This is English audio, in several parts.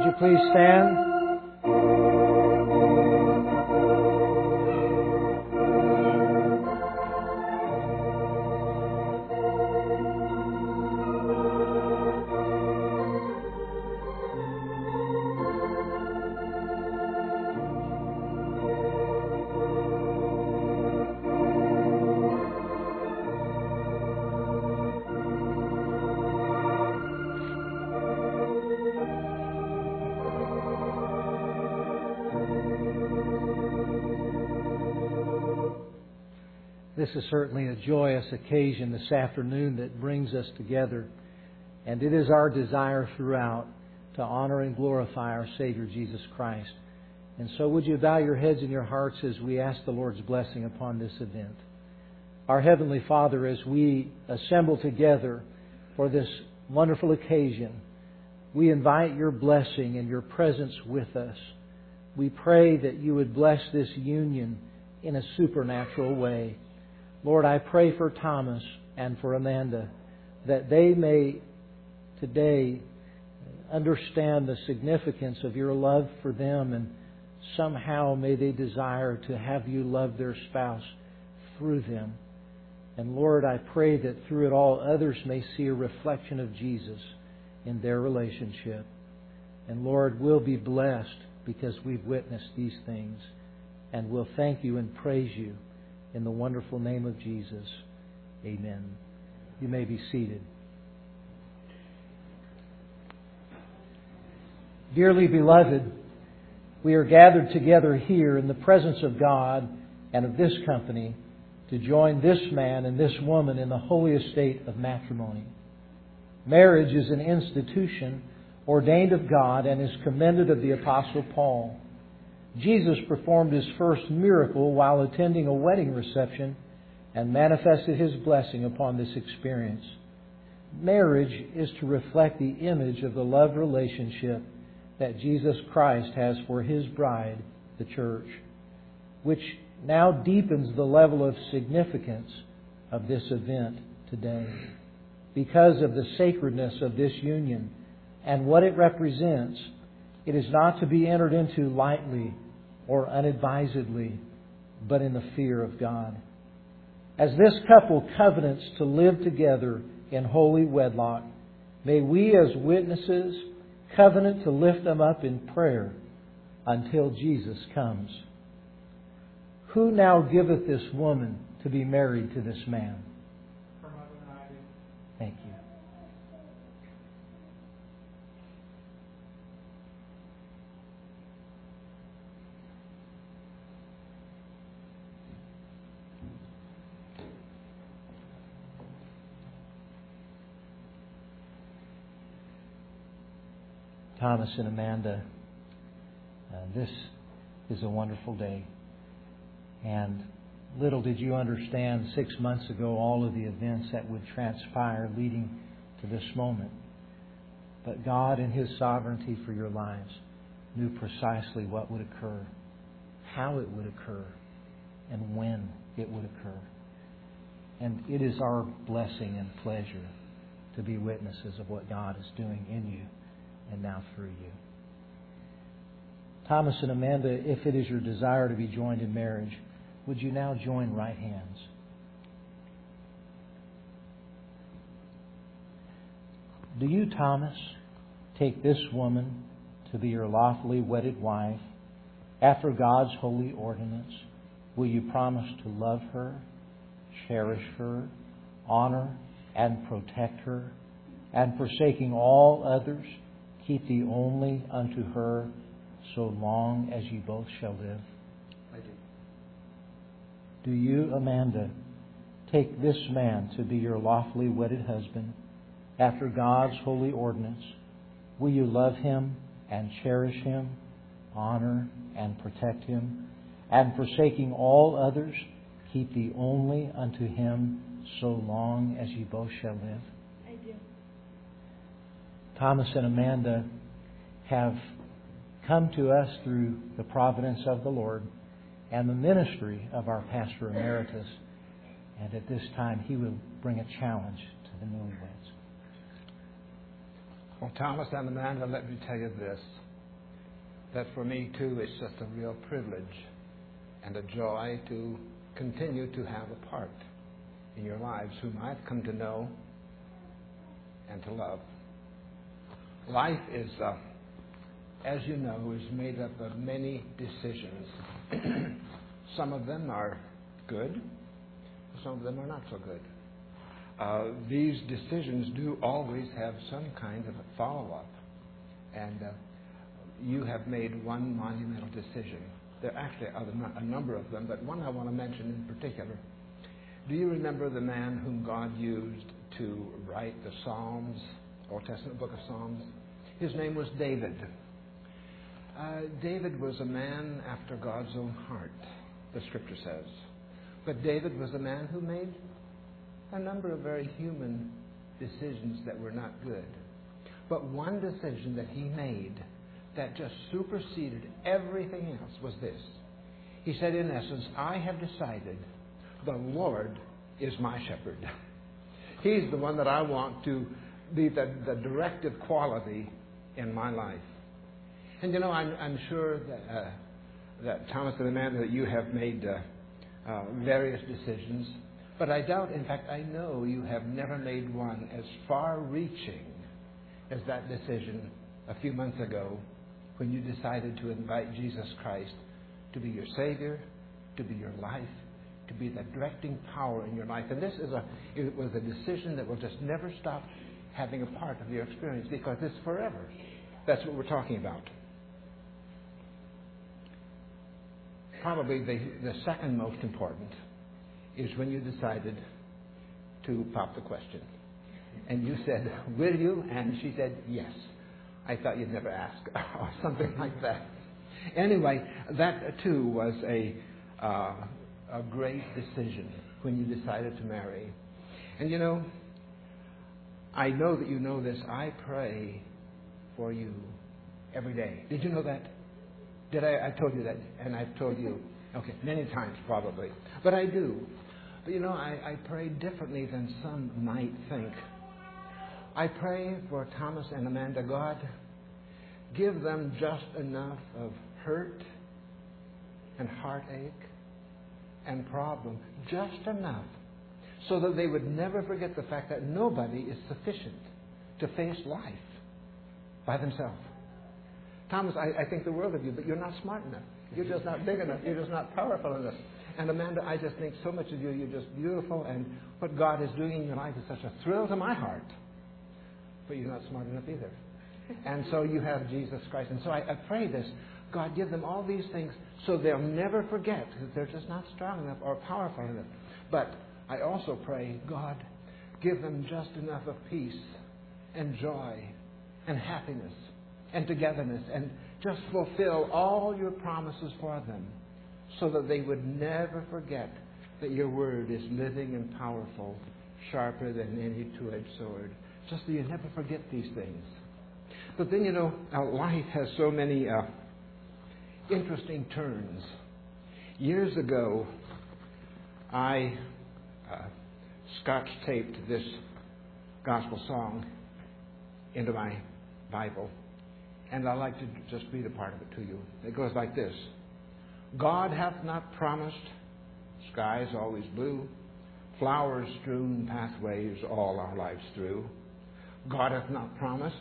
you please stand? This is certainly a joyous occasion this afternoon that brings us together. And it is our desire throughout to honor and glorify our Savior Jesus Christ. And so would you bow your heads and your hearts as we ask the Lord's blessing upon this event. Our Heavenly Father, as we assemble together for this wonderful occasion, we invite your blessing and your presence with us. We pray that you would bless this union in a supernatural way. Lord, I pray for Thomas and for Amanda that they may today understand the significance of your love for them, and somehow may they desire to have you love their spouse through them. And Lord, I pray that through it all others may see a reflection of Jesus in their relationship. And Lord, we'll be blessed because we've witnessed these things. And we'll thank you and praise you in the wonderful name of Jesus. Amen. You may be seated. Dearly beloved, we are gathered together here in the presence of God and of this company to join this man and this woman in the holy estate of matrimony. Marriage is an institution ordained of God and is commended of the Apostle Paul. Jesus performed His first miracle while attending a wedding reception and manifested His blessing upon this experience. Marriage is to reflect the image of the love relationship that Jesus Christ has for His bride, the church, which now deepens the level of significance of this event today. Because of the sacredness of this union and what it represents, it is not to be entered into lightly or unadvisedly, but in the fear of God. As this couple covenants to live together in holy wedlock, may we as witnesses covenant to lift them up in prayer until Jesus comes. Who now giveth this woman to be married to this man? Thank you. Thomas and Amanda, this is a wonderful day. And little did you understand 6 months ago all of the events that would transpire leading to this moment. But God in His sovereignty for your lives knew precisely what would occur, how it would occur, and when it would occur. And it is our blessing and pleasure to be witnesses of what God is doing in you and now through you. Thomas and Amanda, if it is your desire to be joined in marriage, would you now join right hands? Do you, Thomas, take this woman to be your lawfully wedded wife after God's holy ordinance? Will you promise to love her, cherish her, honor and protect her, and forsaking all others, keep thee only unto her so long as ye both shall live? I do. Do you, Amanda, take this man to be your lawfully wedded husband after God's holy ordinance? Will you love him and cherish him, honor and protect him, and forsaking all others, keep thee only unto him so long as ye both shall live? I do. Thomas and Amanda have come to us through the providence of the Lord and the ministry of our pastor emeritus. And at this time, he will bring a challenge to the newlyweds. Well, Thomas and Amanda, let me tell you this. that for me, too, it's just a real privilege and a joy to continue to have a part in your lives whom I've come to know and to love. Life is, as you know, is made up of many decisions. Some of them are good, some of them are not so good. These decisions do always have some kind of a follow-up. And you have made one monumental decision. There actually are a number of them, but one I want to mention in particular. Do you remember the man whom God used to write the Psalms, Old Testament book of Psalms? His name was David. David was a man after God's own heart, the Scripture says. But David was a man who made a number of very human decisions that were not good. But one decision that he made that just superseded everything else was this. He said, in essence, I have decided the Lord is my shepherd. He's the one that I want to be the directive quality in my life. And you know, I'm sure that Thomas and Amanda, that you have made various decisions, but I doubt, in fact, I know you have never made one as far-reaching as that decision a few months ago when you decided to invite Jesus Christ to be your Savior, to be your life, to be the directing power in your life. And it was a decision that will just never stop having a part of your experience because it's forever. That's what we're talking about. Probably the second most important is when you decided to pop the question. And you said, will you? And she said, yes. I thought you'd never ask, or something like that. Anyway, that too was a great decision when you decided to marry. And you know, I know that you know this. I pray for you every day. Did you know that? I told you that, and I've told you. Okay, many times probably. But I do. But you know, I pray differently than some might think. I pray for Thomas and Amanda. God, give them just enough of hurt and heartache and problem, just enough, so that they would never forget the fact that nobody is sufficient to face life by themselves. Thomas, I think the world of you, but you're not smart enough. You're just not big enough. You're just not powerful enough. And Amanda, I just think so much of you. You're just beautiful, and what God is doing in your life is such a thrill to my heart. But you're not smart enough either. And so you have Jesus Christ. And so I pray this. God, give them all these things so they'll never forget that they're just not strong enough or powerful enough. But I also pray, God, give them just enough of peace and joy and happiness and togetherness, and just fulfill all your promises for them so that they would never forget that your word is living and powerful, sharper than any two-edged sword. Just so you never forget these things. But then, you know, our life has so many interesting turns. Years ago, I scotch-taped this gospel song into my Bible, and I'd like to just read a part of it to you. It goes like this. God hath not promised skies always blue, flowers-strewn pathways all our lives through. God hath not promised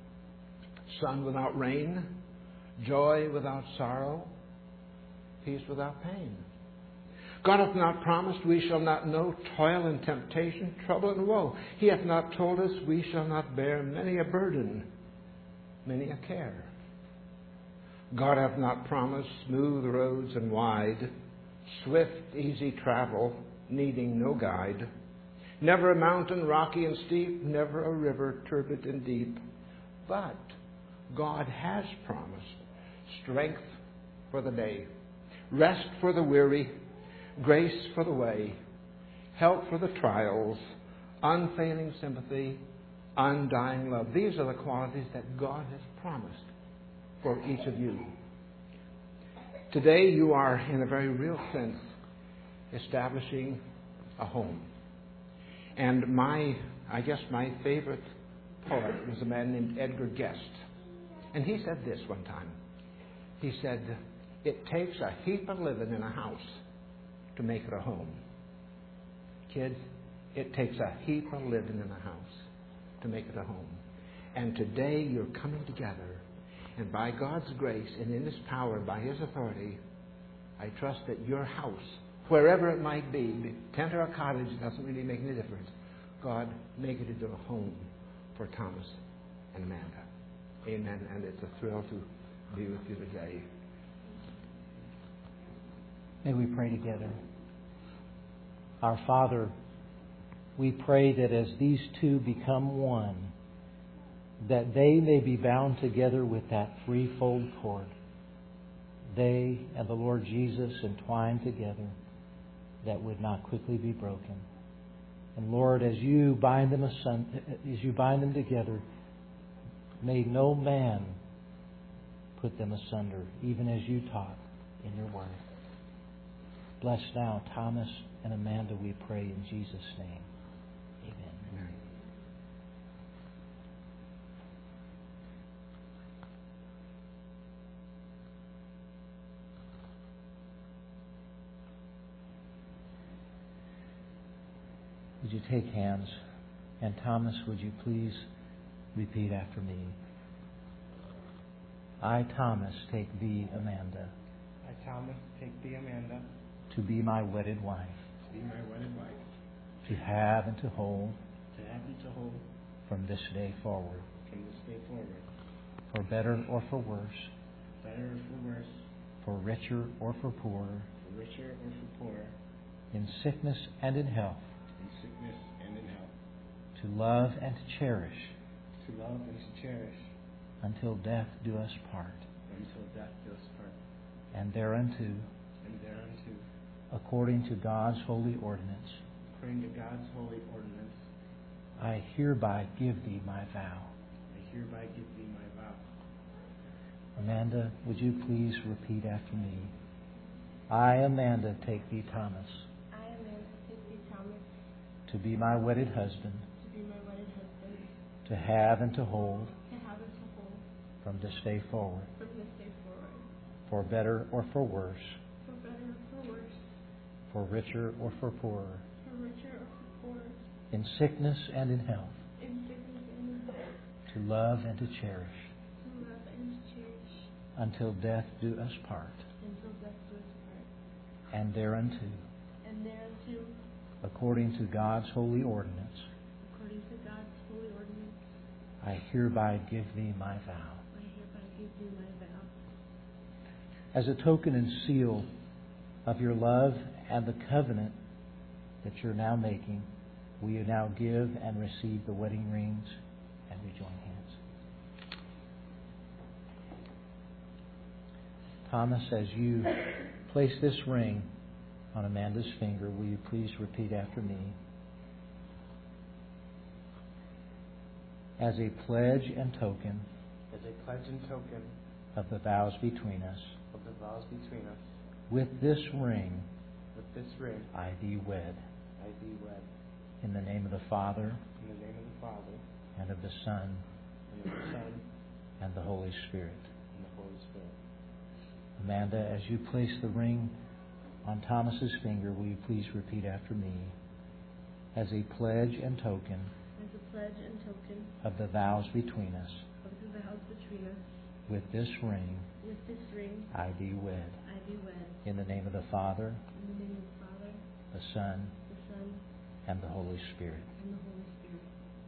sun without rain, joy without sorrow, peace without pain. God hath not promised we shall not know toil and temptation, trouble and woe. He hath not told us we shall not bear many a burden, many a care. God hath not promised smooth roads and wide, swift, easy travel, needing no guide. Never a mountain rocky and steep, never a river turbid and deep. But God has promised strength for the day, rest for the weary, grace for the way, help for the trials, unfailing sympathy, undying love. These are the qualities that God has promised for each of you. Today you are, in a very real sense, establishing a home. And I guess my favorite poet was a man named Edgar Guest. And he said this one time. He said, it takes a heap of living in a house to make it a home. Kids, it takes a heap of living in a house to make it a home. And today you're coming together. And by God's grace and in His power, by His authority, I trust that your house, wherever it might be, tent or a cottage, doesn't really make any difference. God, make it into a home for Thomas and Amanda. Amen. And it's a thrill to be with you today. May we pray together. Our Father, we pray that as these two become one, that they may be bound together with that threefold cord. They and the Lord Jesus entwined together, that would not quickly be broken. And Lord, as you bind them together, may no man put them asunder, even as you taught in your word. Bless now Thomas and Amanda, we pray in Jesus' name. Amen. Amen. Would you take hands? And Thomas, would you please repeat after me? I, Thomas, take thee, Amanda, I, Thomas, take thee, Amanda, to be my wedded wife, to be my wedded wife, to have and to hold to have and to hold from this day forward, from this day forward, for better or for worse, better or for worse, for richer or for poorer, for richer or for poorer, in sickness and in health, in sickness and in health, to love and to cherish, to love and to cherish, until death do us part, until death do us part, and thereunto, and thereunto, according to God's holy ordinance, according to God's holy ordinance, I hereby give thee my vow. I hereby give thee my vow. Amanda, would you please repeat after me? I, Amanda, take thee, Thomas, I, Amanda, take thee, Thomas, to be my wedded husband, to be my wedded husband, to have and to hold to have and to hold from this day forward, from this day forward, for better or for worse, for better or for worse, for richer or for poorer, for richer or for poorer, in sickness and in health, in sickness and in health, to love and to cherish, to love and to cherish, until death do us part, until death do us part, and thereunto, and thereunto, according to God's holy ordinance, according to God's holy ordinance, I hereby give thee my vow. I hereby give thee my vow. As a token and seal of your love and the covenant that you're now making, will you now give and receive the wedding rings and we join hands? Thomas, as you place this ring on Amanda's finger, will you please repeat after me? As a pledge and token As a pledge and token of the vows between us, of the vows between us, with this ring with this ring, I thee wed. I thee wed. In the name of the Father, In the name of the Father, and of the Son, and of the Son, and the Holy Spirit. and the Holy Spirit. Amanda, as you place the ring on Thomas's finger, will you please repeat after me? As a pledge and token As a pledge and token of the vows between us, of the vows between us, with this ring with this ring, I thee wed. I thee wed. In the name of the Father, In the name of the Father, the Son, the Son, and the Holy Spirit. and the Holy Spirit.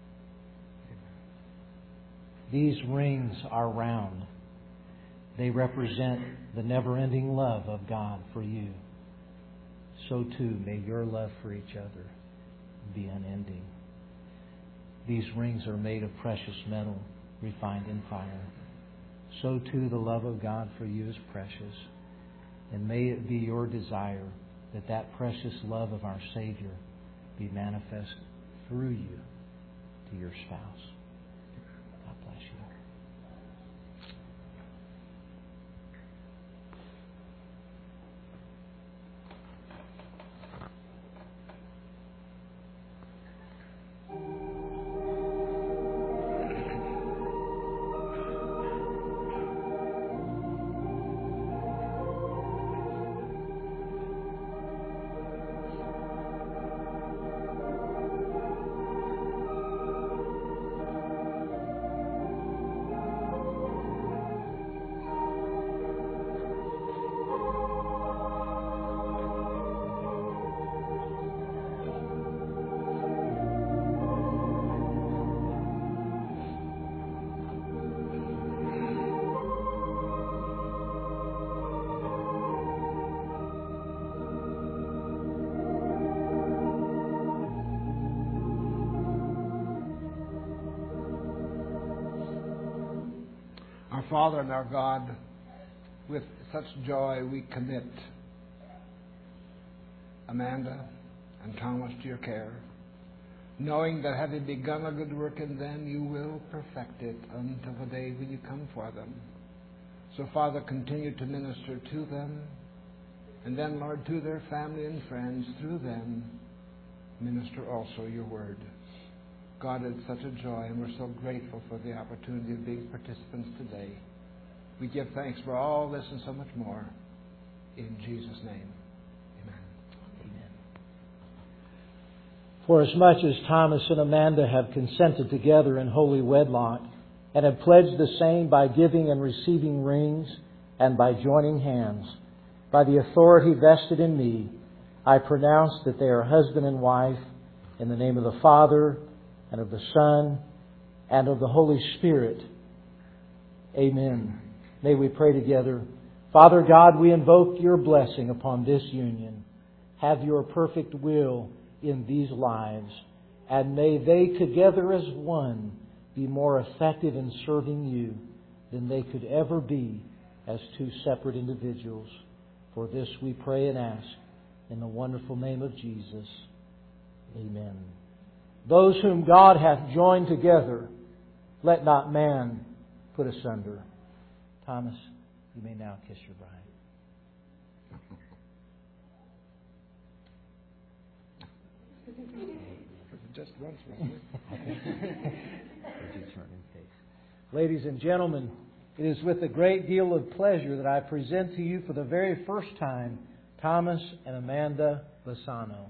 These rings are round. They represent the never-ending love of God for you. So too may your love for each other be unending. These rings are made of precious metal, refined in fire. So too the love of God for you is precious. And may it be your desire that that precious love of our Savior be manifest through you to your spouse. God bless you. Father and our God, with such joy we commit Amanda and Thomas to your care, knowing that having begun a good work in them, you will perfect it until the day when you come for them. So, Father, continue to minister to them, and then, Lord, to their family and friends, through them, minister also your word. God, it's such a joy, and we're so grateful for the opportunity of being participants today. We give thanks for all this and so much more. In Jesus' name, amen. Amen. For as much as Thomas and Amanda have consented together in holy wedlock, and have pledged the same by giving and receiving rings, and by joining hands, by the authority vested in me, I pronounce that they are husband and wife, in the name of the Father, and of the Son, and of the Holy Spirit. Amen. May we pray together. Father God, we invoke your blessing upon this union. Have your perfect will in these lives, and may they together as one be more effective in serving you than they could ever be as two separate individuals. For this we pray and ask in the wonderful name of Jesus. Amen. Those whom God hath joined together, let not man put asunder. Thomas, you may now kiss your bride. Just once, wasn't it? Ladies and gentlemen, it is with a great deal of pleasure that I present to you for the very first time Thomas and Amanda Lozano.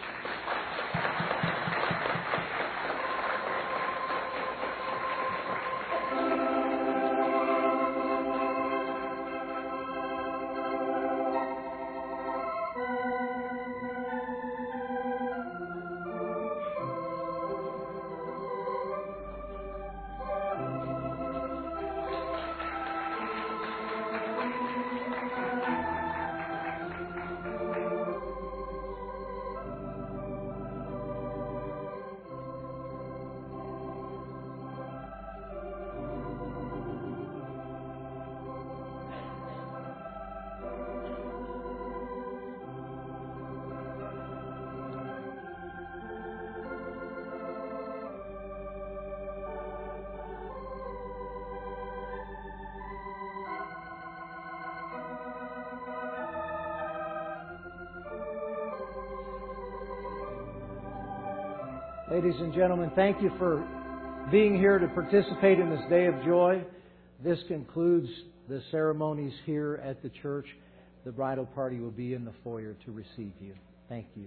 Ladies and gentlemen, thank you for being here to participate in this day of joy. This concludes the ceremonies here at the church. The bridal party will be in the foyer to receive you. Thank you.